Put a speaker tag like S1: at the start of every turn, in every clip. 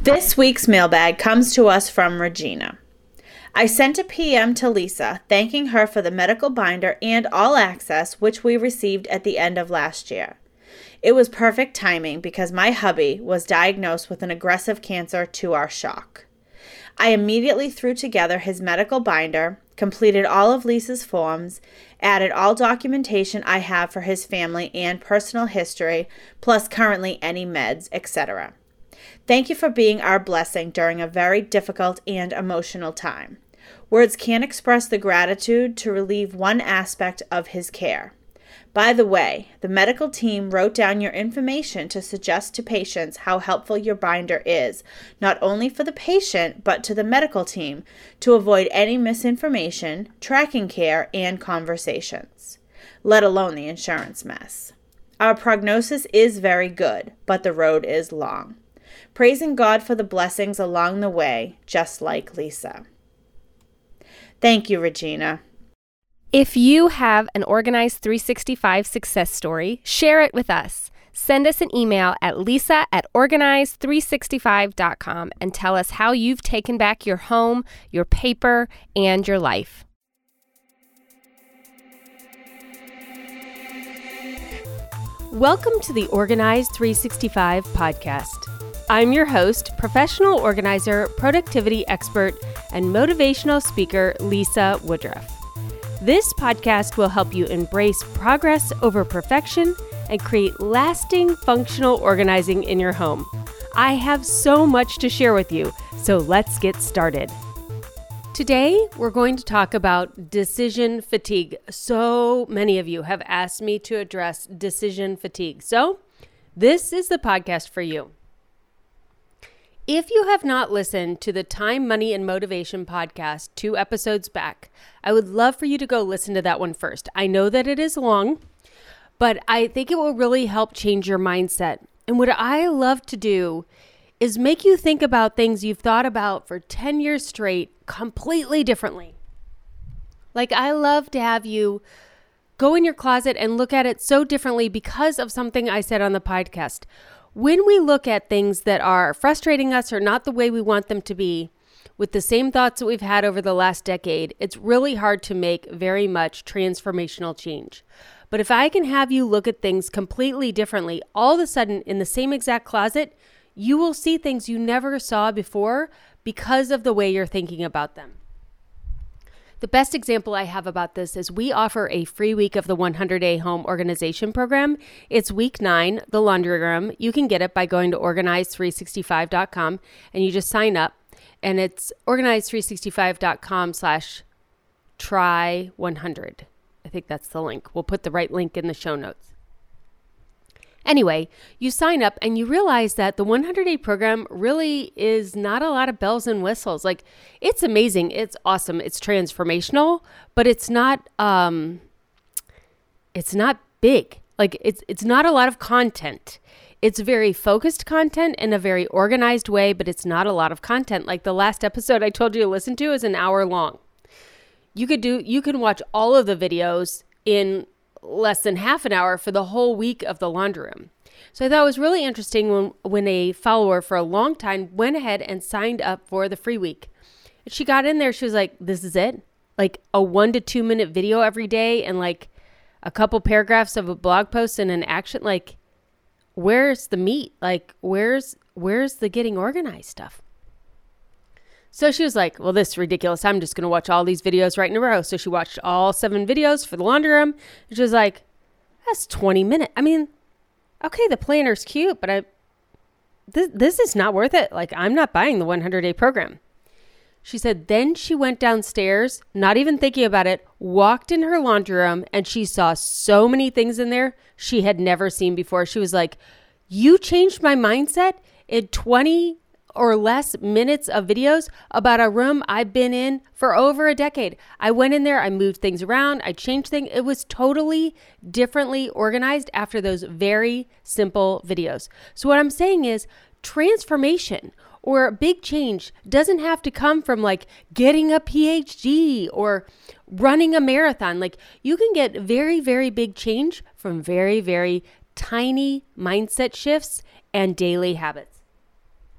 S1: This week's mailbag comes to us from Regina. I sent a PM to Lisa thanking her for the medical binder and all access which we received at the end of last year. It was perfect timing because my hubby was diagnosed with an aggressive cancer to our shock. I immediately threw together his medical binder, completed all of Lisa's forms, added all documentation I have for his family and personal history, plus currently any meds, etc. Thank you for being our blessing during a very difficult and emotional time. Words can't express the gratitude to relieve one aspect of his care. By the way, the medical team wrote down your information to suggest to patients how helpful your binder is, not only for the patient, but to the medical team, to avoid any misinformation, tracking care, and conversations, let alone the insurance mess. Our prognosis is very good, but the road is long. Praising God for the blessings along the way, just like Lisa. Thank you, Regina.
S2: If you have an Organize 365 success story, share it with us. Send us an email at lisa@organize365.com and tell us how you've taken back your home, your paper, and your life. Welcome to the Organize 365 podcast. I'm your host, professional organizer, productivity expert, and motivational speaker, Lisa Woodruff. This podcast will help you embrace progress over perfection and create lasting functional organizing in your home. I have so much to share with you, so let's get started. Today, we're going to talk about decision fatigue. So many of you have asked me to address decision fatigue. So this is the podcast for you. If you have not listened to the Time, Money, and Motivation podcast 2 episodes back, I would love for you to go listen to that one first. I know that it is long, but I think it will really help change your mindset. And what I love to do is make you think about things you've thought about for 10 years straight completely differently. Like, I love to have you go in your closet and look at it so differently because of something I said on the podcast. When we look at things that are frustrating us or not the way we want them to be, with the same thoughts that we've had over the last decade, it's really hard to make very much transformational change. But if I can have you look at things completely differently, all of a sudden in the same exact closet, you will see things you never saw before because of the way you're thinking about them. The best example I have about this is we offer a free week of the 100-Day Home Organization Program. It's week 9, the laundry room. You can get it by going to organize365.com and you just sign up. And it's organize365.com/try100. I think that's the link. We'll put the right link in the show notes. Anyway, you sign up and you realize that the 100-day program really is not a lot of bells and whistles. Like, it's amazing. It's awesome. It's transformational, but it's not big. Like, it's not a lot of content. It's very focused content in a very organized way, but it's not a lot of content. Like the last episode I told you to listen to is an hour long. You can watch all of the videos in less than half an hour for the whole week of the laundry room. So I thought it was really interesting when a follower for a long time went ahead and signed up for the free week. And she got in there, she was like, this is it? Like a 1 to 2 minute video every day and like a couple paragraphs of a blog post and an action. Like, where's the meat? Like, where's the getting organized stuff? So she was like, well, this is ridiculous. I'm just going to watch all these videos right in a row. So she watched all 7 videos for the laundry room. And she was like, that's 20 minutes. I mean, okay, the planner's cute, but this is not worth it. Like, I'm not buying the 100-day program. She said, then she went downstairs, not even thinking about it, walked in her laundry room, and she saw so many things in there she had never seen before. She was like, you changed my mindset in 20 or less minutes of videos about a room I've been in for over a decade. I went in there, I moved things around, I changed things. It was totally differently organized after those very simple videos. So what I'm saying is transformation or big change doesn't have to come from like getting a PhD or running a marathon. Like, you can get very, very big change from very, very tiny mindset shifts and daily habits.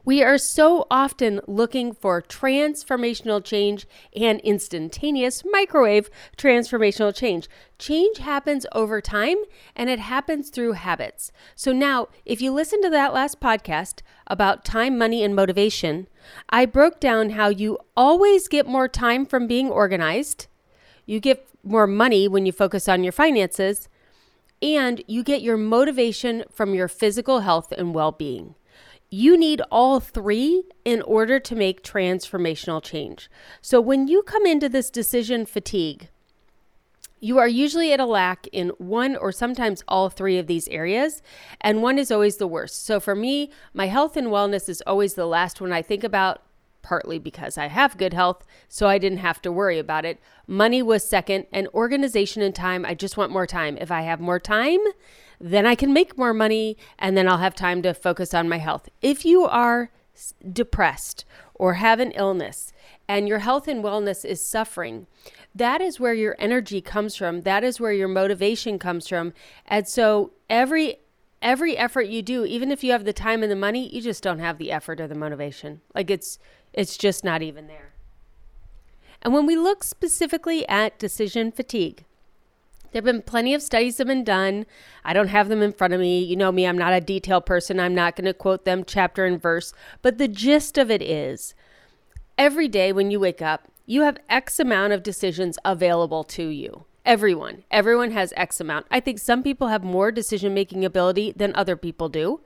S2: We are so often looking for transformational change and instantaneous microwave transformational change. Change happens over time and it happens through habits. So now, if you listen to that last podcast about time, money, and motivation, I broke down how you always get more time from being organized, you get more money when you focus on your finances, and you get your motivation from your physical health and well-being. You need all three in order to make transformational change. So when you come into this decision fatigue, you are usually at a lack in one or sometimes all three of these areas, and one is always the worst. So for me, my health and wellness is always the last one I think about, partly because I have good health, so I didn't have to worry about it. Money was second, and organization and time, I just want more time. If I have more time, then I can make more money, and then I'll have time to focus on my health. If you are depressed or have an illness and your health and wellness is suffering, that is where your energy comes from. That is where your motivation comes from. And so every effort you do, even if you have the time and the money, you just don't have the effort or the motivation. Like it's just not even there. And when we look specifically at decision fatigue, there have been plenty of studies that have been done. I don't have them in front of me. You know me, I'm not a detailed person. I'm not going to quote them chapter and verse. But the gist of it is, every day when you wake up, you have X amount of decisions available to you. Everyone has X amount. I think some people have more decision-making ability than other people do.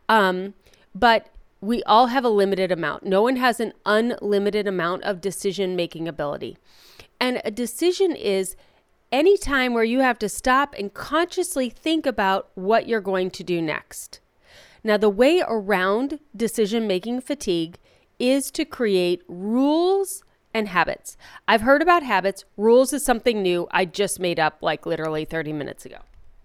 S2: But we all have a limited amount. No one has an unlimited amount of decision-making ability. And a decision is any time where you have to stop and consciously think about what you're going to do next. Now, the way around decision-making fatigue is to create rules and habits. I've heard about habits. Rules is something new I just made up like literally 30 minutes ago.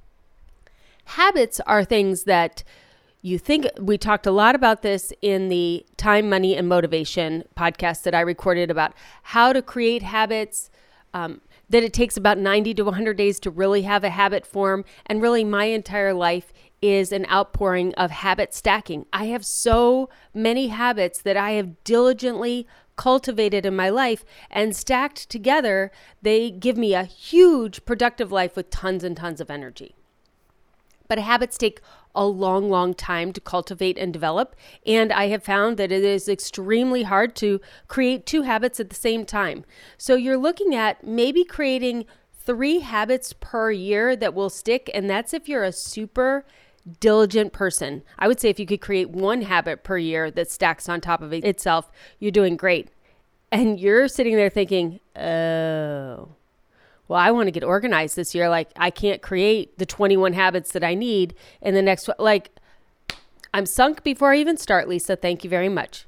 S2: Habits are things that you think. We talked a lot about this in the Time, Money, and Motivation podcast that I recorded about how to create habits, that it takes about 90 to 100 days to really have a habit form. And really my entire life is an outpouring of habit stacking. I have so many habits that I have diligently cultivated in my life, and stacked together, they give me a huge productive life with tons and tons of energy. But habits take a long, long time to cultivate and develop. And I have found that it is extremely hard to create two habits at the same time. So you're looking at maybe creating 3 habits per year that will stick. And that's if you're a super diligent person. I would say if you could create 1 habit per year that stacks on top of itself, you're doing great. And you're sitting there thinking, oh, well, I want to get organized this year. Like, I can't create the 21 habits that I need in the next, I'm sunk before I even start, Lisa. Thank you very much.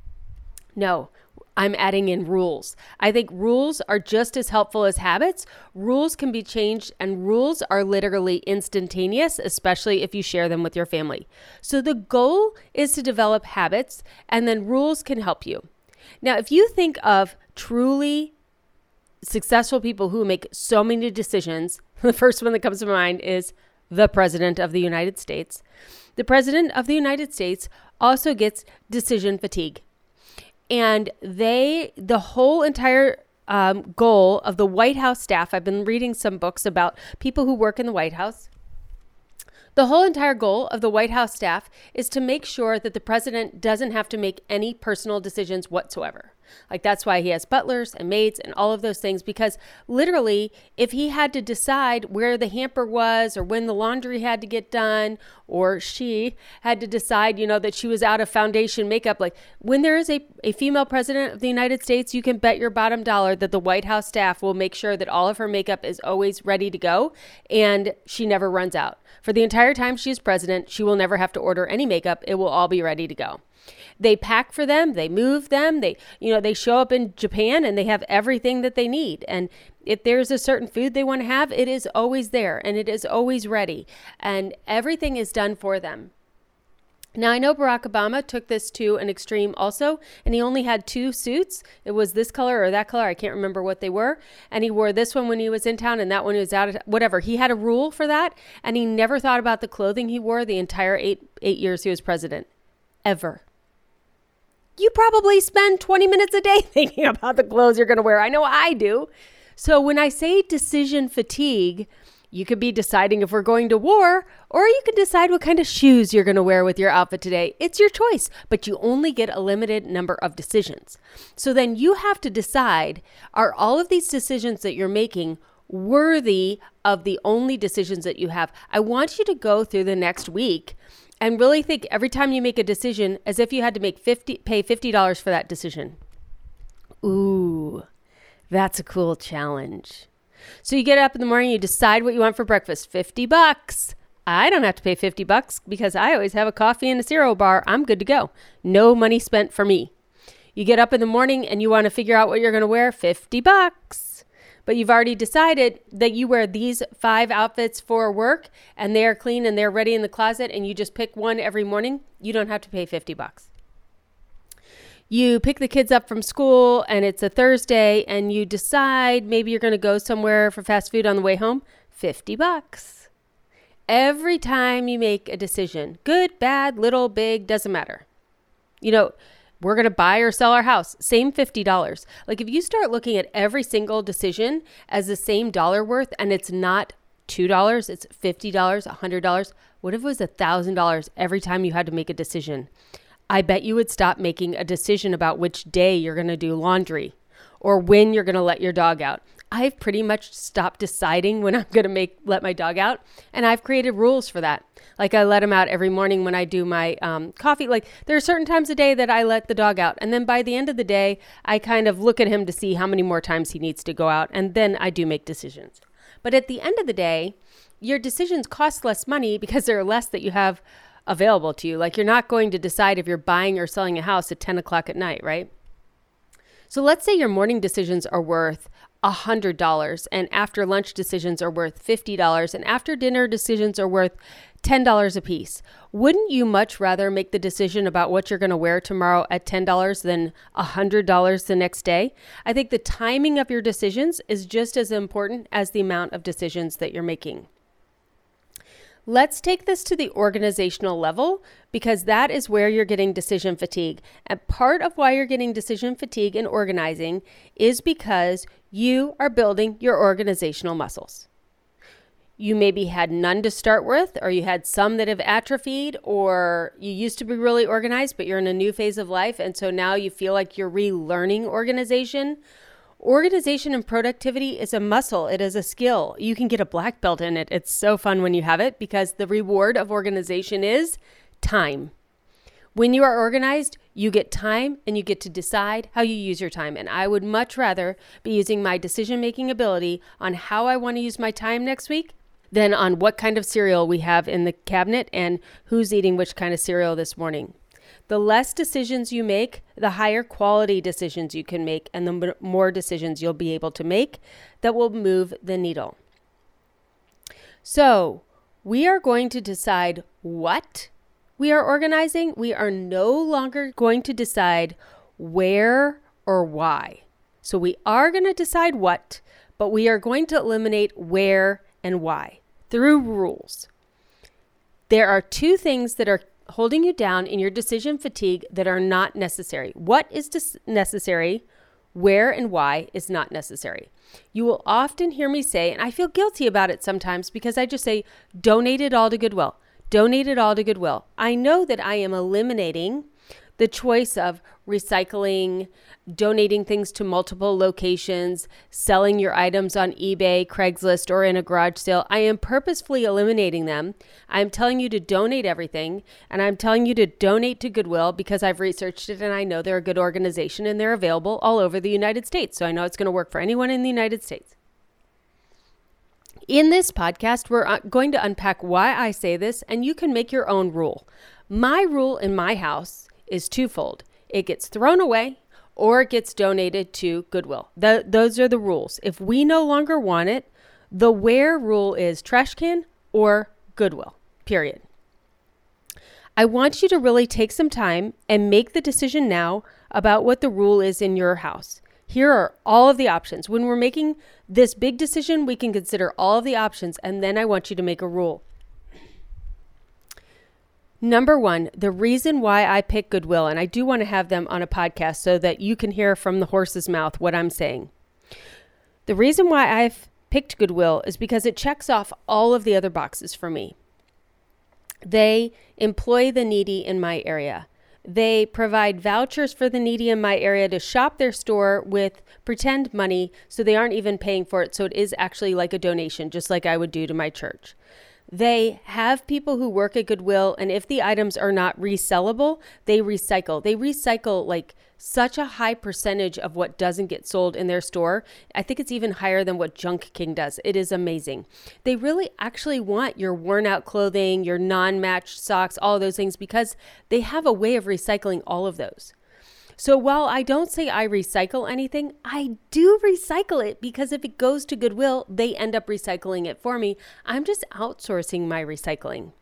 S2: No, I'm adding in rules. I think rules are just as helpful as habits. Rules can be changed, and rules are literally instantaneous, especially if you share them with your family. So the goal is to develop habits, and then rules can help you. Now, if you think of truly successful people who make so many decisions, the first one that comes to mind is the President of the United States. The President of the United States also gets decision fatigue. And the whole entire goal of the White House staff, I've been reading some books about people who work in the White House. The whole entire goal of the White House staff is to make sure that the president doesn't have to make any personal decisions whatsoever. Like, that's why he has butlers and maids and all of those things, because literally if he had to decide where the hamper was or when the laundry had to get done, or she had to decide, that she was out of foundation makeup, like when there is a female president of the United States, you can bet your bottom dollar that the White House staff will make sure that all of her makeup is always ready to go and she never runs out. For the entire time she's president, she will never have to order any makeup. It will all be ready to go. They pack for them, they move them, they show up in Japan and they have everything that they need. And if there's a certain food they want to have, it is always there and it is always ready. And everything is done for them. Now, I know Barack Obama took this to an extreme also, and he only had 2 suits. It was this color or that color. I can't remember what they were. And he wore this one when he was in town and that one he was out of whatever. He had a rule for that, and he never thought about the clothing he wore the entire 8 years he was president. Ever. You probably spend 20 minutes a day thinking about the clothes you're going to wear. I know I do. So when I say decision fatigue, you could be deciding if we're going to war, or you could decide what kind of shoes you're going to wear with your outfit today. It's your choice, but you only get a limited number of decisions. So then you have to decide, are all of these decisions that you're making worthy of the only decisions that you have? I want you to go through the next week and really think every time you make a decision as if you had to pay $50 for that decision. Ooh, that's a cool challenge. So you get up in the morning, you decide what you want for breakfast, $50. I don't have to pay $50 because I always have a coffee and a cereal bar. I'm good to go. No money spent for me. You get up in the morning and you want to figure out what you're going to wear, $50. But you've already decided that you wear these 5 outfits for work and they are clean and they're ready in the closet and you just pick one every morning. You don't have to pay $50. You pick the kids up from school and it's a Thursday and you decide maybe you're going to go somewhere for fast food on the way home, $50. Every time you make a decision, good, bad, little, big, doesn't matter. We're going to buy or sell our house, same $50. Like if you start looking at every single decision as the same dollar worth and it's not $2, it's $50, $100. What if it was $1,000 every time you had to make a decision? I bet you would stop making a decision about which day you're going to do laundry or when you're going to let your dog out. I've pretty much stopped deciding when I'm going to let my dog out, and I've created rules for that. Like I let him out every morning when I do my coffee. Like there are certain times a day that I let the dog out, and then by the end of the day, I kind of look at him to see how many more times he needs to go out, and then I do make decisions. But at the end of the day, your decisions cost less money because there are less that you have available to you. Like you're not going to decide if you're buying or selling a house at 10 o'clock at night, right? So let's say your morning decisions are worth $100 and after lunch decisions are worth $50 and after dinner decisions are worth $10 a piece. Wouldn't you much rather make the decision about what you're going to wear tomorrow at $10 than $100 the next day? I think the timing of your decisions is just as important as the amount of decisions that you're making. Let's take this to the organizational level because that is where you're getting decision fatigue. And part of why you're getting decision fatigue in organizing is because you are building your organizational muscles. You maybe had none to start with, or you had some that have atrophied, or you used to be really organized, but you're in a new phase of life. And so now you feel like you're relearning organization. Organization and productivity is a muscle. It is a skill. You can get a black belt in it. It's so fun when you have it because the reward of organization is time. When you are organized, you get time and you get to decide how you use your time. And I would much rather be using my decision-making ability on how I want to use my time next week than on what kind of cereal we have in the cabinet and who's eating which kind of cereal this morning. The less decisions you make, the higher quality decisions you can make, and the more decisions you'll be able to make that will move the needle. So we are going to decide what we are organizing. We are no longer going to decide where or why. So we are going to decide what, but we are going to eliminate where and why through rules. There are 2 things that are holding you down in your decision fatigue that are not necessary. What is necessary? Where and why is not necessary. You will often hear me say, and I feel guilty about it sometimes because I just say, donate it all to Goodwill. Donate it all to Goodwill. I know that I am eliminating the choice of recycling, donating things to multiple locations, selling your items on eBay, Craigslist, or in a garage sale. I am purposefully eliminating them. I'm telling you to donate everything, and I'm telling you to donate to Goodwill because I've researched it and I know they're a good organization and they're available all over the United States. So I know it's going to work for anyone in the United States. In this podcast, we're going to unpack why I say this, and you can make your own rule. My rule in my house is twofold. It gets thrown away or it gets donated to Goodwill. Those are the rules. If we no longer want it, the where rule is trash can or Goodwill, period. I want you to really take some time and make the decision now about what the rule is in your house. Here are all of the options. When we're making this big decision, we can consider all of the options, and then I want you to make a rule. Number one, the reason why I pick Goodwill, and I do want to have them on a podcast so that you can hear from the horse's mouth what I'm saying. The reason why I've picked Goodwill is because it checks off all of the other boxes for me. They employ the needy in my area. They provide vouchers for the needy in my area to shop their store with pretend money so they aren't even paying for it. So it is actually like a donation, just like I would do to my church. They have people who work at Goodwill, and if the items are not resellable, they recycle. They recycle like such a high percentage of what doesn't get sold in their store. I think it's even higher than what Junk King does. It is amazing. They really actually want your worn out clothing, your non-matched socks, all of those things, because they have a way of recycling all of those. So while I don't say I recycle anything, I do recycle it because if it goes to Goodwill, they end up recycling it for me. I'm just outsourcing my recycling.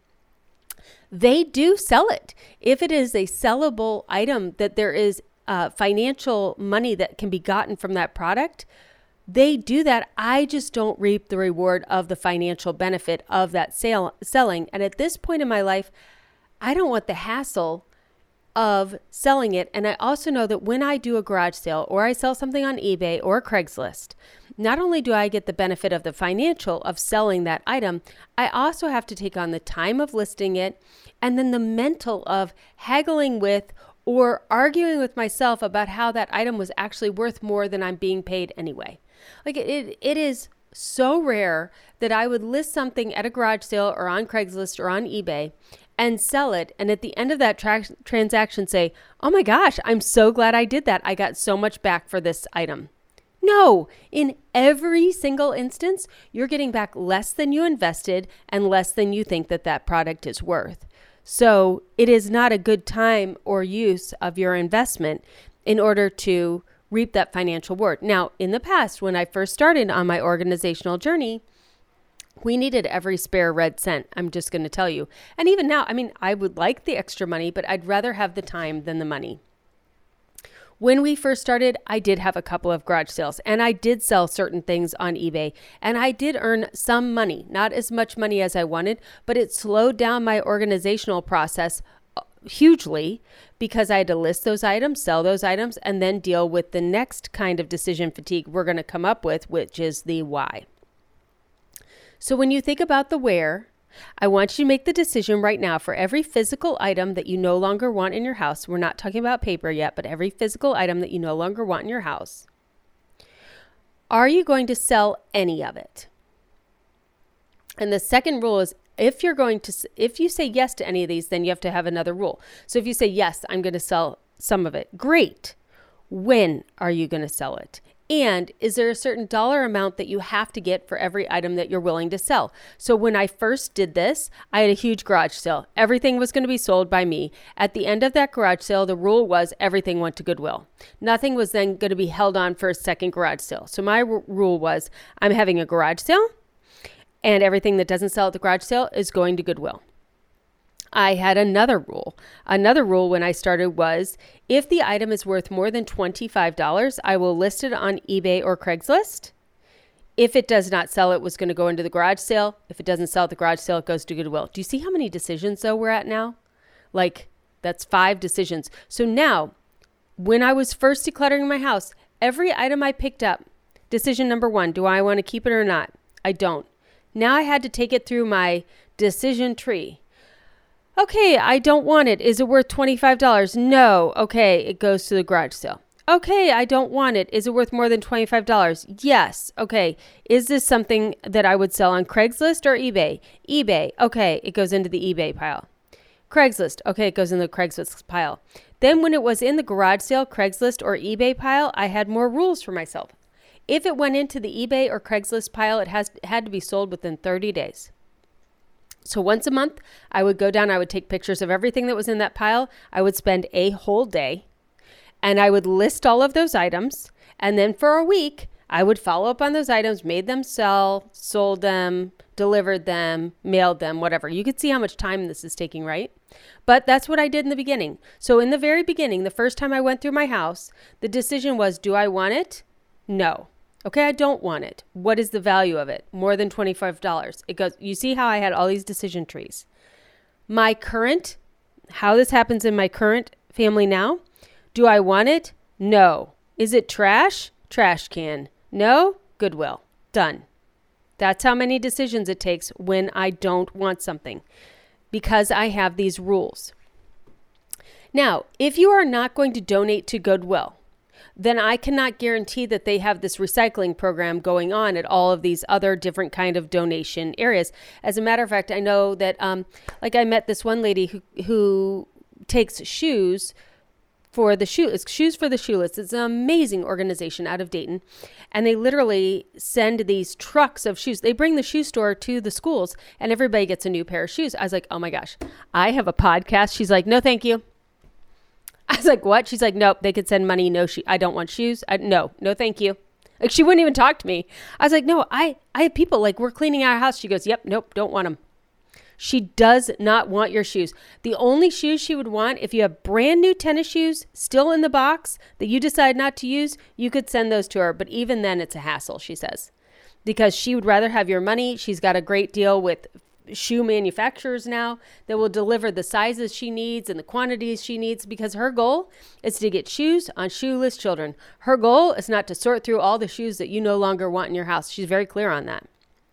S2: They do sell it. If it is a sellable item that there is financial money that can be gotten from that product, they do that. I just don't reap the reward of the financial benefit of that selling. And at this point in my life, I don't want the hassle of selling it. And I also know that when I do a garage sale or I sell something on eBay or Craigslist, not only do I get the benefit of the financial of selling that item, I also have to take on the time of listing it and then the mental of haggling with or arguing with myself about how that item was actually worth more than I'm being paid anyway. Like it is so rare that I would list something at a garage sale or on Craigslist or on eBay and sell it, and at the end of that transaction say, oh my gosh, I'm so glad I did that. I got so much back for this item. No, in every single instance, you're getting back less than you invested and less than you think that that product is worth. So it is not a good time or use of your investment in order to reap that financial reward. Now, in the past, when I first started on my organizational journey, we needed every spare red cent, I'm just going to tell you. And even now, I mean, I would like the extra money, but I'd rather have the time than the money. When we first started, I did have a couple of garage sales and I did sell certain things on eBay and I did earn some money, not as much money as I wanted, but it slowed down my organizational process hugely because I had to list those items, sell those items, and then deal with the next kind of decision fatigue we're going to come up with, which is the why. So when you think about the where, I want you to make the decision right now for every physical item that you no longer want in your house. We're not talking about paper yet, but every physical item that you no longer want in your house. Are you going to sell any of it? And the second rule is if you say yes to any of these, then you have to have another rule. So if you say, yes, I'm going to sell some of it, great. When are you going to sell it? And is there a certain dollar amount that you have to get for every item that you're willing to sell? So when I first did this, I had a huge garage sale. Everything was going to be sold by me. At the end of that garage sale, the rule was everything went to Goodwill. Nothing was then going to be held on for a second garage sale. So my rule was I'm having a garage sale and everything that doesn't sell at the garage sale is going to Goodwill. I had another rule. Another rule when I started was if the item is worth more than $25, I will list it on eBay or Craigslist. If it does not sell, it was going to go into the garage sale. If it doesn't sell at the garage sale, it goes to Goodwill. Do you see how many decisions though we're at now? Like that's 5 decisions. So now when I was first decluttering my house, every item I picked up, decision number 1, do I want to keep it or not? I don't. Now I had to take it through my decision tree. Okay, I don't want it. Is it worth $25? No. Okay, it goes to the garage sale. Okay, I don't want it. Is it worth more than $25? Yes. Okay, is this something that I would sell on Craigslist or eBay? eBay. Okay, it goes into the eBay pile. Craigslist. Okay, it goes in the Craigslist pile. Then when it was in the garage sale, Craigslist or eBay pile, I had more rules for myself. If it went into the eBay or Craigslist pile, it had to be sold within 30 days. So once a month, I would go down, I would take pictures of everything that was in that pile. I would spend a whole day and I would list all of those items. And then for a week, I would follow up on those items, made them sell, sold them, delivered them, mailed them, whatever. You could see how much time this is taking, right? But that's what I did in the beginning. So in the very beginning, the first time I went through my house, the decision was, do I want it? No. Okay, I don't want it. What is the value of it? More than $25. It goes, you see how I had all these decision trees. My current how this happens in my current family now. Do I want it? No. Is it trash? Trash can. No? Goodwill. Done. That's how many decisions it takes when I don't want something, because I have these rules. Now, if you are not going to donate to Goodwill, then I cannot guarantee that they have this recycling program going on at all of these other different kind of donation areas. As a matter of fact, I know that, I met this one lady who takes shoes for the Shoes for the Shoeless. It's an amazing organization out of Dayton. And they literally send these trucks of shoes. They bring the shoe store to the schools and everybody gets a new pair of shoes. I was like, oh my gosh, I have a podcast. She's like, no, thank you. I was like, what? She's like, nope, they could send money. No, I don't want shoes. No, thank you. Like, she wouldn't even talk to me. I was like, no, I have people, like, we're cleaning our house. She goes, yep, nope, don't want them. She does not want your shoes. The only shoes she would want, if you have brand new tennis shoes still in the box that you decide not to use, you could send those to her. But even then, it's a hassle, she says, because she would rather have your money. She's got a great deal with shoe manufacturers now that will deliver the sizes she needs and the quantities she needs, because her goal is to get shoes on shoeless children. Her goal is not to sort through all the shoes that you no longer want in your house. She's very clear on that.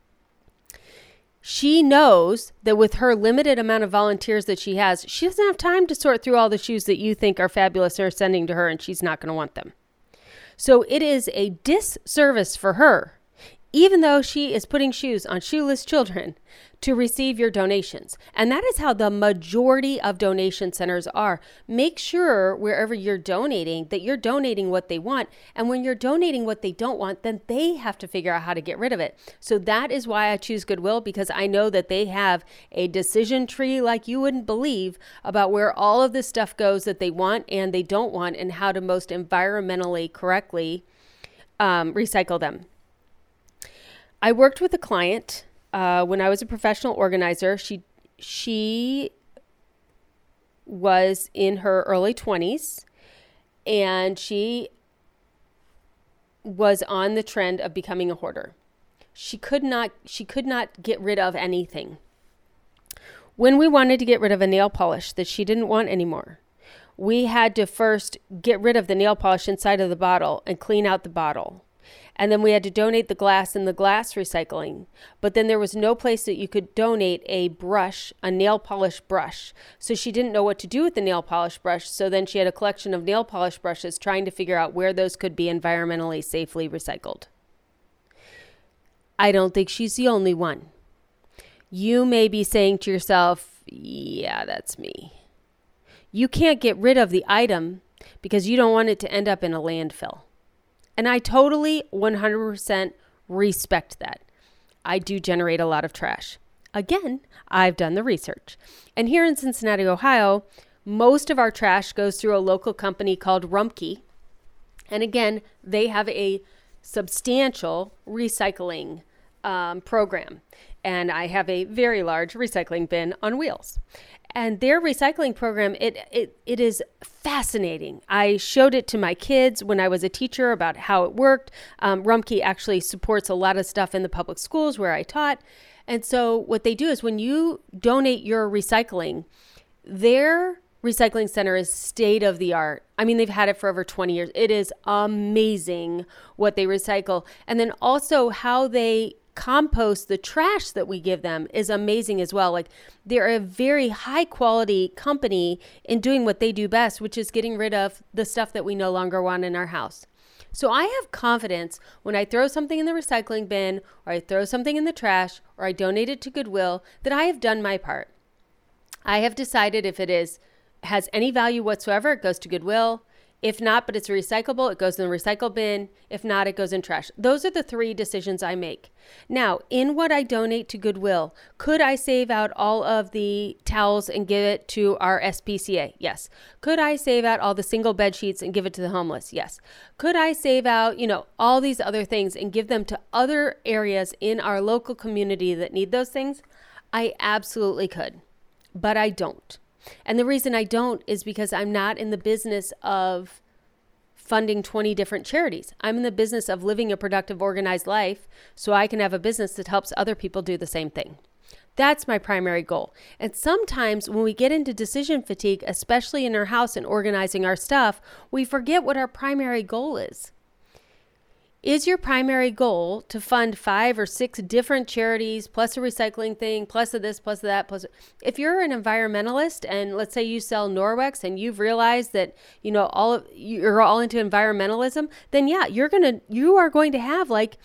S2: She knows that with her limited amount of volunteers that she has, she doesn't have time to sort through all the shoes that you think are fabulous and are sending to her, and she's not going to want them. So it is a disservice for her, even though she is putting shoes on shoeless children, to receive your donations. And that is how the majority of donation centers are. Make sure wherever you're donating that you're donating what they want. And when you're donating what they don't want, then they have to figure out how to get rid of it. So that is why I choose Goodwill, because I know that they have a decision tree like you wouldn't believe about where all of this stuff goes that they want and they don't want, and how to most environmentally correctly recycle them. I worked with a client when I was a professional organizer. She was in her early 20s, and she was on the trend of becoming a hoarder. She could not get rid of anything. When we wanted to get rid of a nail polish that she didn't want anymore, we had to first get rid of the nail polish inside of the bottle and clean out the bottle. And then we had to donate the glass in the glass recycling. But then there was no place that you could donate a brush, a nail polish brush. So she didn't know what to do with the nail polish brush. So then she had a collection of nail polish brushes, trying to figure out where those could be environmentally safely recycled. I don't think she's the only one. You may be saying to yourself, yeah, that's me. You can't get rid of the item because you don't want it to end up in a landfill. And I totally 100% respect that. I do generate a lot of trash. Again, I've done the research. And here in Cincinnati, Ohio, most of our trash goes through a local company called Rumpke. And again, they have a substantial recycling program. And I have a very large recycling bin on wheels. And their recycling program, it is fascinating. I showed it to my kids when I was a teacher about how it worked. Rumpke actually supports a lot of stuff in the public schools where I taught. And so what they do is when you donate your recycling, their recycling center is state of the art. I mean, they've had it for over 20 years. It is amazing what they recycle. And then also how they compost the trash that we give them is amazing as well. Like, they're a very high quality company in doing what they do best, which is getting rid of the stuff that we no longer want in our house. So I have confidence when I throw something in the recycling bin, or I throw something in the trash, or I donate it to Goodwill, that I have done my part. I have decided if it has any value whatsoever, it goes to Goodwill. If not, but it's recyclable, it goes in the recycle bin. If not, it goes in trash. Those are the 3 decisions I make. Now, in what I donate to Goodwill, could I save out all of the towels and give it to our SPCA? Yes. Could I save out all the single bed sheets and give it to the homeless? Yes. Could I save out, all these other things and give them to other areas in our local community that need those things? I absolutely could, but I don't. And the reason I don't is because I'm not in the business of funding 20 different charities. I'm in the business of living a productive, organized life so I can have a business that helps other people do the same thing. That's my primary goal. And sometimes when we get into decision fatigue, especially in our house and organizing our stuff, we forget what our primary goal is. Is your primary goal to fund 5 or 6 different charities, plus a recycling thing, plus a this, plus a that, plus if you're an environmentalist and let's say you sell Norwex and you've realized that, you're all into environmentalism, then yeah, you are going to have like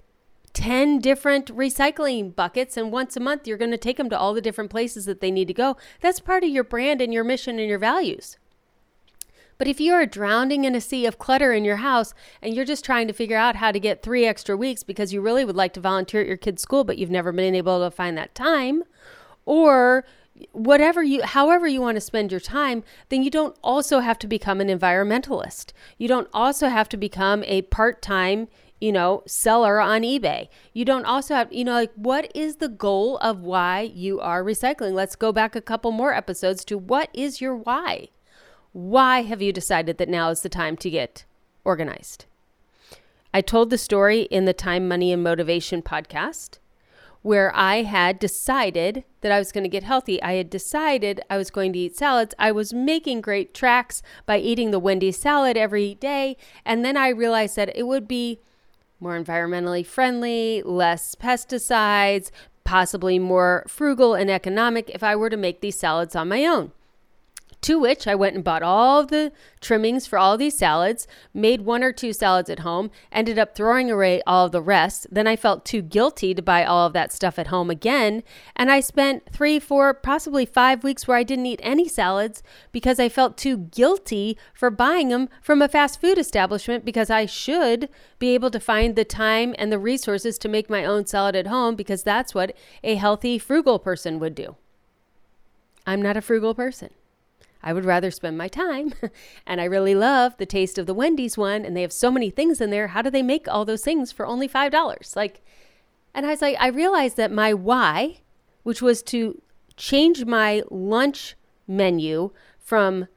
S2: 10 different recycling buckets, and once a month you're going to take them to all the different places that they need to go. That's part of your brand and your mission and your values. But if you are drowning in a sea of clutter in your house and you're just trying to figure out how to get 3 extra weeks because you really would like to volunteer at your kid's school, but you've never been able to find that time, or however you want to spend your time, then you don't also have to become an environmentalist. You don't also have to become a part-time, seller on eBay. You don't also have, what is the goal of why you are recycling? Let's go back a couple more episodes to what is your why? Why have you decided that now is the time to get organized? I told the story in the Time, Money, and Motivation podcast where I had decided that I was going to get healthy. I had decided I was going to eat salads. I was making great tracks by eating the Wendy's salad every day. And then I realized that it would be more environmentally friendly, less pesticides, possibly more frugal and economic if I were to make these salads on my own. To which I went and bought all the trimmings for all these salads, made 1 or 2 salads at home, ended up throwing away all of the rest. Then I felt too guilty to buy all of that stuff at home again. And I spent 3, 4, possibly 5 weeks where I didn't eat any salads because I felt too guilty for buying them from a fast food establishment because I should be able to find the time and the resources to make my own salad at home because that's what a healthy, frugal person would do. I'm not a frugal person. I would rather spend my time, and I really love the taste of the Wendy's one, and they have so many things in there. How do they make all those things for only $5? And I was like, I realized that my why, which was to change my lunch menu from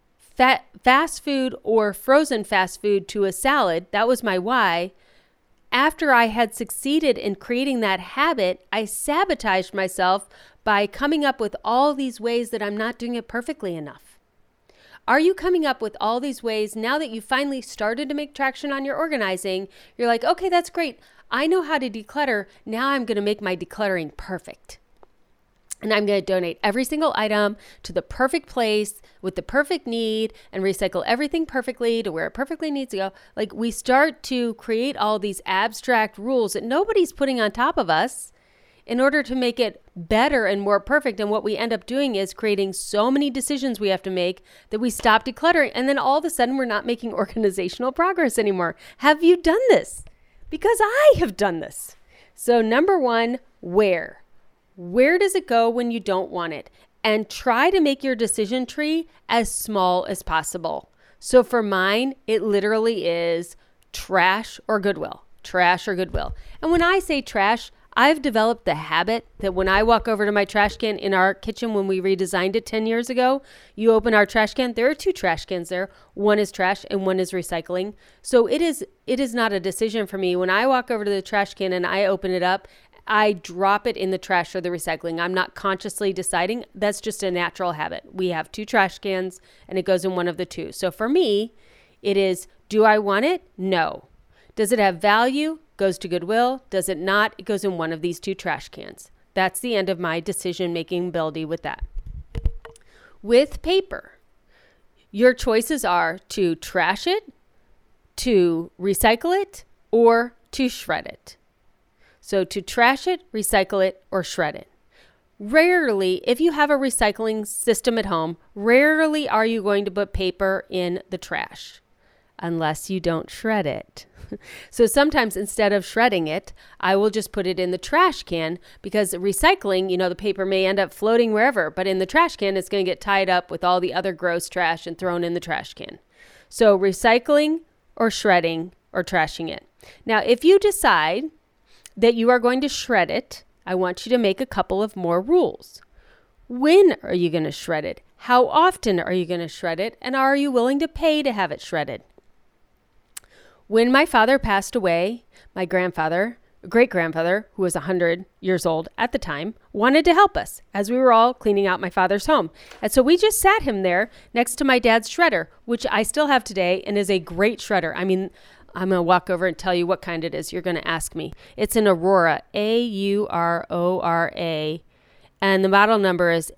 S2: fast food or frozen fast food to a salad, that was my why. After I had succeeded in creating that habit, I sabotaged myself by coming up with all these ways that I'm not doing it perfectly enough. Are you coming up with all these ways now that you finally started to make traction on your organizing? You're like, okay, that's great. I know how to declutter. Now I'm going to make my decluttering perfect. And I'm going to donate every single item to the perfect place with the perfect need and recycle everything perfectly to where it perfectly needs to go. Like we start to create all these abstract rules that nobody's putting on top of us in order to make it better and more perfect. And what we end up doing is creating so many decisions we have to make that we stop decluttering. And then all of a sudden we're not making organizational progress anymore. Have you done this? Because I have done this. So number 1, where? Where does it go when you don't want it? And try to make your decision tree as small as possible. So for mine, it literally is trash or Goodwill. Trash or Goodwill. And when I say trash, I've developed the habit that when I walk over to my trash can in our kitchen when we redesigned it 10 years ago, you open our trash can, there are 2 trash cans there. One is trash and one is recycling. So it is not a decision for me. When I walk over to the trash can and I open it up, I drop it in the trash or the recycling. I'm not consciously deciding. That's just a natural habit. We have 2 trash cans and it goes in one of the 2. So for me, it is, do I want it? No. Does it have value? Goes to Goodwill. Does it not? It goes in one of these 2 trash cans. That's the end of my decision-making ability with that. With paper, your choices are to trash it, to recycle it, or to shred it. So to trash it, recycle it, or shred it. Rarely, if you have a recycling system at home, rarely are you going to put paper in the trash unless you don't shred it. So sometimes instead of shredding it, I will just put it in the trash can because recycling, the paper may end up floating wherever, but in the trash can, it's going to get tied up with all the other gross trash and thrown in the trash can. So recycling or shredding or trashing it. Now, if you decide that you are going to shred it, I want you to make a couple of more rules. When are you going to shred it? How often are you going to shred it? And are you willing to pay to have it shredded? When my father passed away, my grandfather, great-grandfather, who was 100 years old at the time, wanted to help us as we were all cleaning out my father's home. And so we just sat him there next to my dad's shredder, which I still have today and is a great shredder. I mean, I'm going to walk over and tell you what kind it is. You're going to ask me. It's an Aurora, AURORA, and the model number is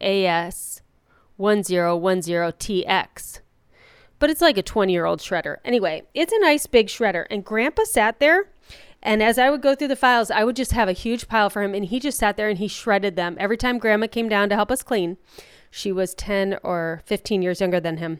S2: AS1010TX. But it's like a 20-year-old shredder. Anyway, it's a nice big shredder. And Grandpa sat there, and as I would go through the files, I would just have a huge pile for him, and he just sat there and he shredded them. Every time Grandma came down to help us clean, she was 10 or 15 years younger than him,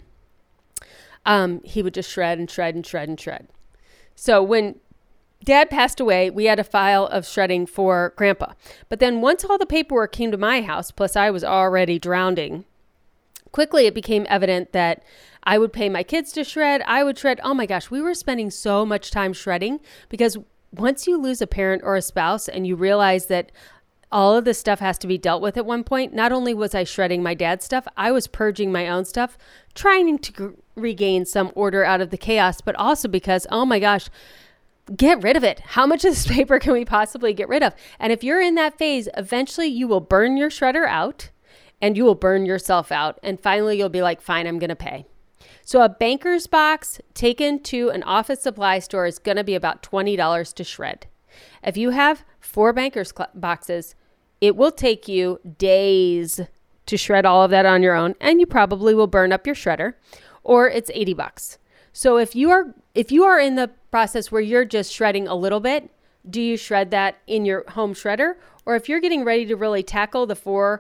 S2: he would just shred and shred and shred and shred. So when Dad passed away, we had a file of shredding for Grandpa. But then once all the paperwork came to my house, plus I was already drowning, quickly it became evident that I would pay my kids to shred. I would shred. Oh my gosh, we were spending so much time shredding because once you lose a parent or a spouse and you realize that all of this stuff has to be dealt with at one point, not only was I shredding my dad's stuff, I was purging my own stuff, trying to regain some order out of the chaos, but also because, oh my gosh, get rid of it. How much of this paper can we possibly get rid of? And if you're in that phase, eventually you will burn your shredder out and you will burn yourself out. And finally, you'll be like, fine, I'm going to pay. So a banker's box taken to an office supply store is going to be about $20 to shred. If you have 4 banker's boxes, it will take you days to shred all of that on your own, and you probably will burn up your shredder, or it's $80. So if you are in the process where you're just shredding a little bit, do you shred that in your home shredder? Or if you're getting ready to really tackle the 4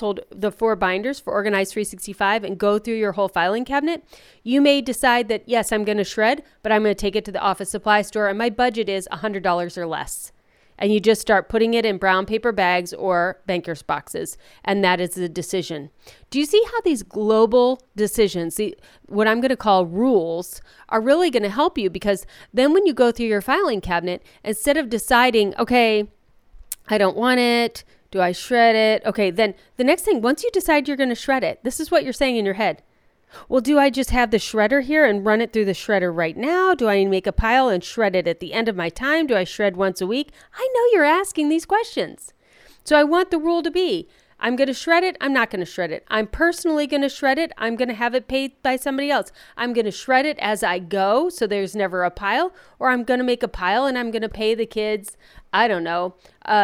S2: binders for Organized 365 and go through your whole filing cabinet, you may decide that, yes, I'm going to shred, but I'm going to take it to the office supply store and my budget is $100 or less. And you just start putting it in brown paper bags or banker's boxes. And that is the decision. Do you see how these global decisions, what I'm going to call rules, are really going to help you? Because then when you go through your filing cabinet, instead of deciding, okay, I don't want it, do I shred it? Okay, then the next thing, once you decide you're going to shred it, this is what you're saying in your head. Well, do I just have the shredder here and run it through the shredder right now? Do I make a pile and shred it at the end of my time? Do I shred once a week? I know you're asking these questions. So I want the rule to be, I'm going to shred it. I'm not going to shred it. I'm personally going to shred it. I'm going to have it paid by somebody else. I'm going to shred it as I go, so there's never a pile, or I'm going to make a pile and I'm going to pay the kids, I don't know,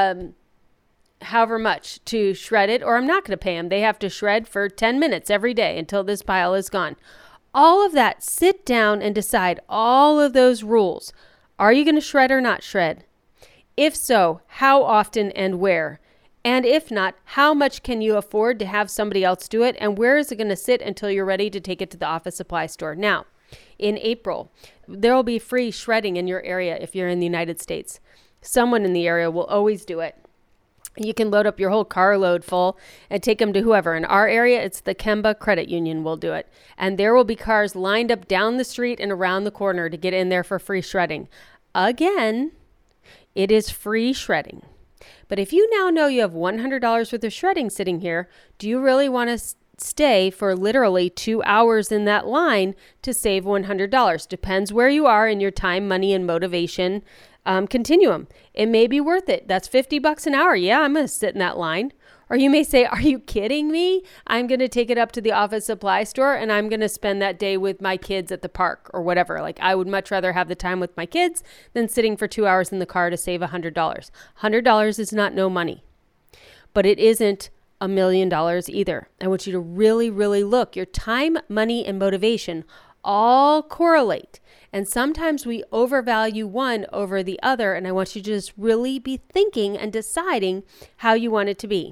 S2: however much to shred it, or I'm not going to pay them. They have to shred for 10 minutes every day until this pile is gone. All of that, sit down and decide all of those rules. Are you going to shred or not shred? If so, how often and where? And if not, how much can you afford to have somebody else do it? And where is it going to sit until you're ready to take it to the office supply store? Now, in April, there will be free shredding in your area if you're in the United States. Someone in the area will always do it. You can load up your whole carload full and take them to whoever. In our area, it's the Kemba Credit Union will do it. And there will be cars lined up down the street and around the corner to get in there for free shredding. Again, it is free shredding. But if you now know you have $100 worth of shredding sitting here, do you really want to stay for literally 2 hours in that line to save $100? Depends where you are in your time, money, and motivation continuum. It may be worth it. That's $50 an hour. Yeah, I'm going to sit in that line. Or you may say, are you kidding me? I'm going to take it up to the office supply store and I'm going to spend that day with my kids at the park or whatever. Like, I would much rather have the time with my kids than sitting for 2 hours in the car to save $100. $100 is not no money, but it isn't $1 million either. I want you to really, really look. Your time, money, and motivation all correlate. And sometimes we overvalue one over the other. And I want you to just really be thinking and deciding how you want it to be.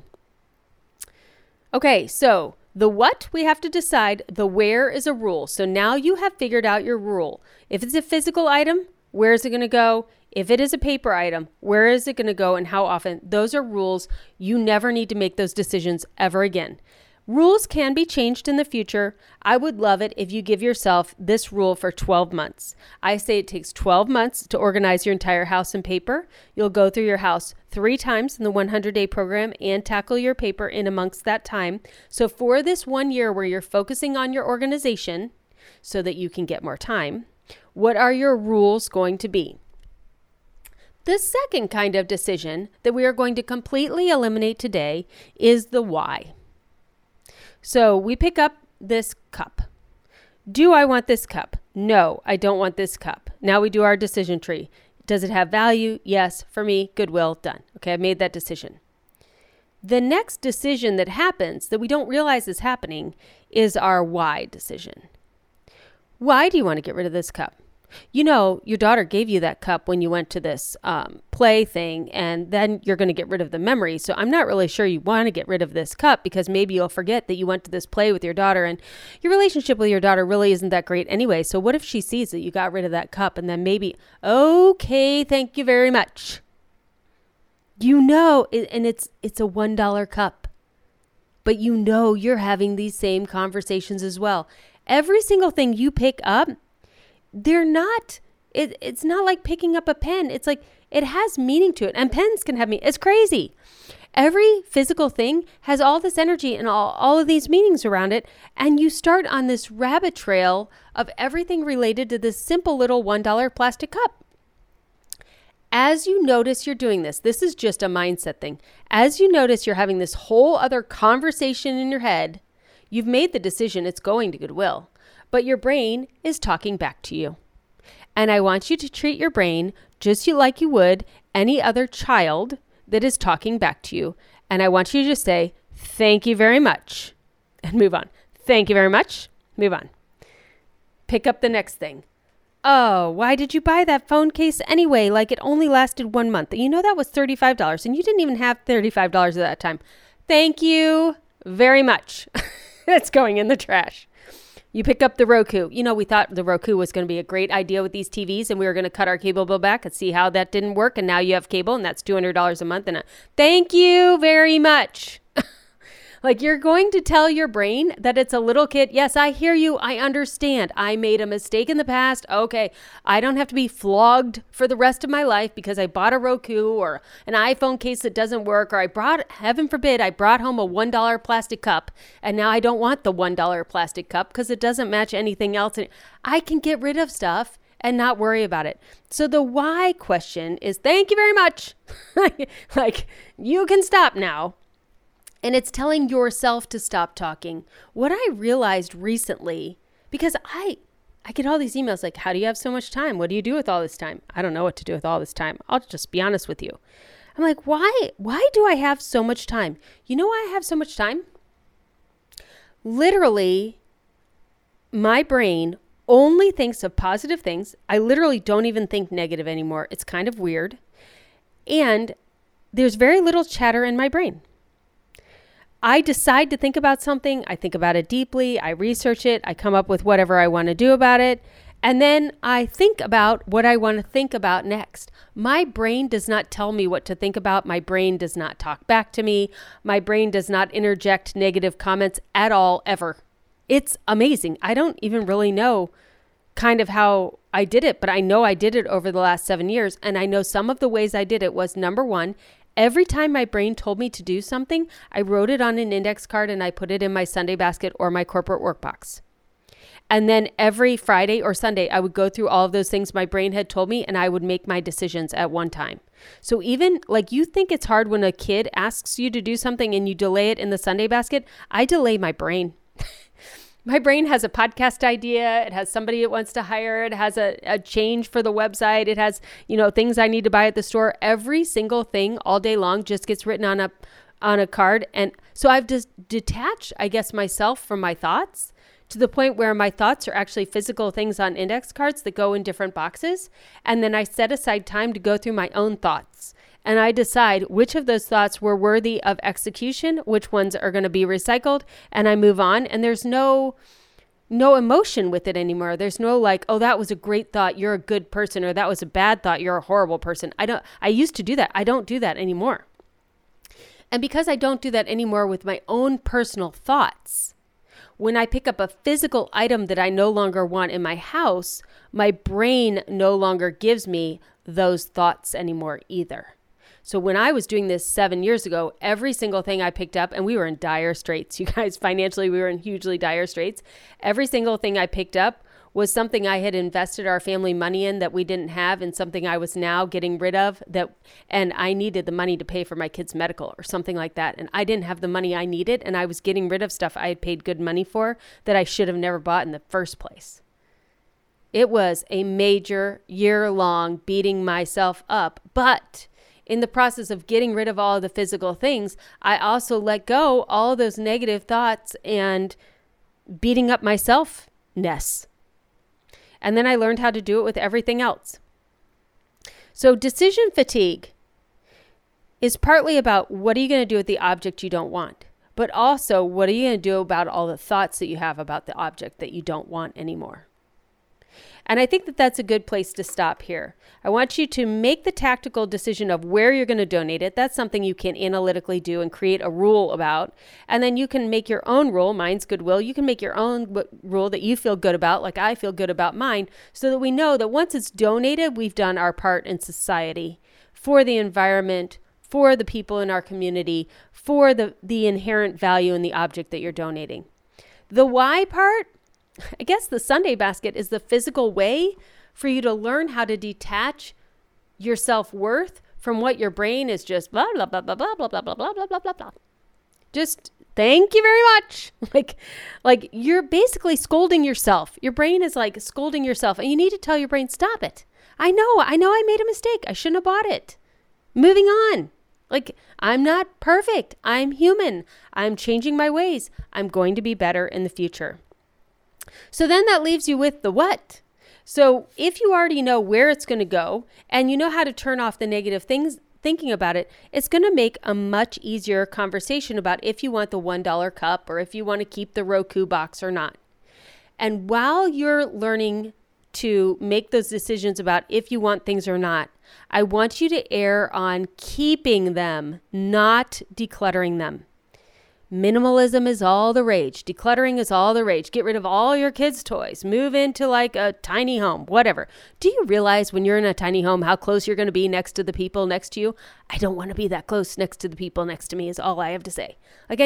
S2: Okay, so the what we have to decide, the where is a rule. So now you have figured out your rule. If it's a physical item, where is it going to go? If it is a paper item, where is it going to go and how often? Those are rules. You never need to make those decisions ever again. Rules can be changed in the future. I would love it if you give yourself this rule for 12 months. I say it takes 12 months to organize your entire house in paper. You'll go through your house 3 times in the 100-day program and tackle your paper in amongst that time. So for this 1 year where you're focusing on your organization so that you can get more time, what are your rules going to be? The second kind of decision that we are going to completely eliminate today is the why. So we pick up this cup. Do I want this cup? No, I don't want this cup. Now we do our decision tree. Does it have value? Yes. For me, goodwill, done. Okay, I made that decision. The next decision that happens that we don't realize is happening is our why decision. Why do you want to get rid of this cup? You know, your daughter gave you that cup when you went to this play thing, and then you're going to get rid of the memory. So I'm not really sure you want to get rid of this cup because maybe you'll forget that you went to this play with your daughter, and your relationship with your daughter really isn't that great anyway. So what if she sees that you got rid of that cup and then maybe, okay, thank you very much. You know, and it's a $1 cup, but you know you're having these same conversations as well. Every single thing you pick up, it's not like picking up a pen. It's like it has meaning to it. And pens can have meaning. It's crazy. Every physical thing has all this energy and all of these meanings around it. And you start on this rabbit trail of everything related to this simple little $1 plastic cup. As you notice you're doing this is just a mindset thing. As you notice you're having this whole other conversation in your head, you've made the decision it's going to Goodwill. But your brain is talking back to you. And I want you to treat your brain just like you would any other child that is talking back to you. And I want you to just say, thank you very much, and move on. Thank you very much, move on. Pick up the next thing. Oh, why did you buy that phone case anyway? Like it only lasted 1 month. You know, that was $35 and you didn't even have $35 at that time. Thank you very much. It's going in the trash. You pick up the Roku. You know, we thought the Roku was going to be a great idea with these TVs and we were going to cut our cable bill back and see how that didn't work. And now you have cable and that's $200 a month. And thank you very much. Like you're going to tell your brain that it's a little kid. Yes, I hear you. I understand. I made a mistake in the past. Okay. I don't have to be flogged for the rest of my life because I bought a Roku or an iPhone case that doesn't work, or heaven forbid, I brought home a $1 plastic cup and now I don't want the $1 plastic cup because it doesn't match anything else. I can get rid of stuff and not worry about it. So the why question is, thank you very much. Like you can stop now. And it's telling yourself to stop talking. What I realized recently, because I get all these emails like, how do you have so much time? What do you do with all this time? I don't know what to do with all this time. I'll just be honest with you. I'm like, why do I have so much time? You know why I have so much time? Literally, my brain only thinks of positive things. I literally don't even think negative anymore. It's kind of weird. And there's very little chatter in my brain. I decide to think about something. I think about it deeply. I research it. I come up with whatever I want to do about it. And then I think about what I want to think about next. My brain does not tell me what to think about. My brain does not talk back to me. My brain does not interject negative comments at all, ever. It's amazing. I don't even really know kind of how I did it, but I know I did it over the last 7 years. And I know some of the ways I did it was, number one, every time my brain told me to do something, I wrote it on an index card and I put it in my Sunday basket or my corporate work box. And then every Friday or Sunday, I would go through all of those things my brain had told me and I would make my decisions at one time. So even like you think it's hard when a kid asks you to do something and you delay it in the Sunday basket, I delay my brain. My brain has a podcast idea. It has somebody it wants to hire. It has a change for the website. It has, things I need to buy at the store. Every single thing all day long just gets written on a card. And so I've just detached, I guess, myself from my thoughts to the point where my thoughts are actually physical things on index cards that go in different boxes. And then I set aside time to go through my own thoughts. And I decide which of those thoughts were worthy of execution, which ones are going to be recycled, and I move on. And there's no emotion with it anymore. There's no like, oh, that was a great thought, you're a good person, or that was a bad thought, you're a horrible person. I used to do that. I don't do that anymore. And because I don't do that anymore with my own personal thoughts, when I pick up a physical item that I no longer want in my house, my brain no longer gives me those thoughts anymore either. So when I was doing this 7 years ago, every single thing I picked up, and we were in dire straits, you guys, financially, we were in hugely dire straits. Every single thing I picked up was something I had invested our family money in that we didn't have, and something I was now getting rid of, and I needed the money to pay for my kids' medical or something like that. And I didn't have the money I needed, and I was getting rid of stuff I had paid good money for that I should have never bought in the first place. It was a major year-long beating myself up, but in the process of getting rid of all of the physical things, I also let go all of those negative thoughts and beating up myself-ness. And then I learned how to do it with everything else. So decision fatigue is partly about what are you going to do with the object you don't want, but also what are you going to do about all the thoughts that you have about the object that you don't want anymore. And I think that that's a good place to stop here. I want you to make the tactical decision of where you're going to donate it. That's something you can analytically do and create a rule about. And then you can make your own rule. Mine's Goodwill. You can make your own rule that you feel good about, like I feel good about mine, so that we know that once it's donated, we've done our part in society for the environment, for the people in our community, for the inherent value in the object that you're donating. The why part, I guess the Sunday basket is the physical way for you to learn how to detach your self-worth from what your brain is just blah, blah, blah, blah, blah, blah, blah, blah, blah, blah, blah, blah, blah. Just thank you very much. Like you're basically scolding yourself. Your brain is like scolding yourself, and you need to tell your brain, stop it. I know I made a mistake. I shouldn't have bought it. Moving on. Like, I'm not perfect. I'm human. I'm changing my ways. I'm going to be better in the future. So then that leaves you with the what. So if you already know where it's going to go and you know how to turn off the negative things, thinking about it, it's going to make a much easier conversation about if you want the $1 cup or if you want to keep the Roku box or not. And while you're learning to make those decisions about if you want things or not, I want you to err on keeping them, not decluttering them. Minimalism is all the rage. Decluttering is all the rage. Get rid of all your kids' toys. Move into like a tiny home, whatever. Do you realize when you're in a tiny home how close you're going to be next to the people next to you? I don't want to be that close next to the people next to me is all I have to say. Like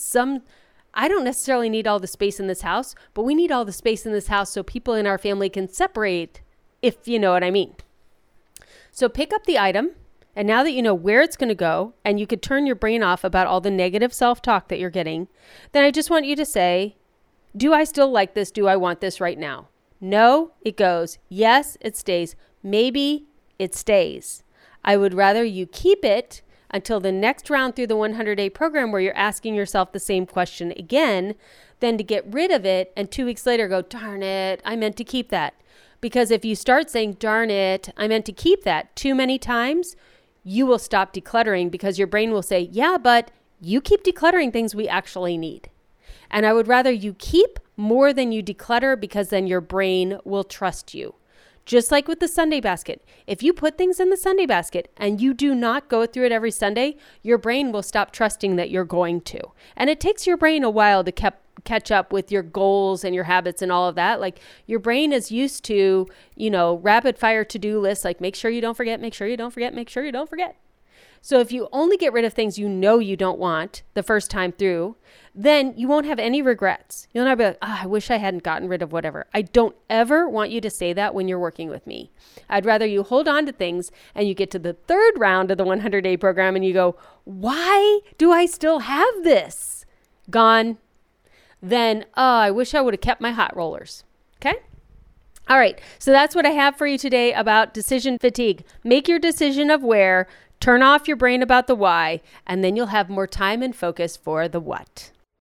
S2: I don't necessarily need all the space in this house, but we need all the space in this house so people in our family can separate, if you know what I mean. So pick up the item. And now that you know where it's going to go and you could turn your brain off about all the negative self-talk that you're getting, then I just want you to say, do I still like this? Do I want this right now? No, it goes. Yes, it stays. Maybe it stays. I would rather you keep it until the next round through the 100-day program where you're asking yourself the same question again than to get rid of it and 2 weeks later go, darn it, I meant to keep that. Because if you start saying, darn it, I meant to keep that too many times, you will stop decluttering because your brain will say, yeah, but you keep decluttering things we actually need. And I would rather you keep more than you declutter because then your brain will trust you. Just like with the Sunday basket. If you put things in the Sunday basket and you do not go through it every Sunday, your brain will stop trusting that you're going to. And it takes your brain a while to catch up with your goals and your habits and all of that. Like your brain is used to, rapid fire to-do lists, like make sure you don't forget, make sure you don't forget, make sure you don't forget. So if you only get rid of things you know you don't want the first time through, then you won't have any regrets. You'll not be like, I wish I hadn't gotten rid of whatever. I don't ever want you to say that when you're working with me. I'd rather you hold on to things and you get to the third round of the 100-day program and you go, why do I still have this? Gone. Then, I wish I would have kept my hot rollers. Okay? All right. So that's what I have for you today about decision fatigue. Make your decision of where, turn off your brain about the why, and then you'll have more time and focus for the what.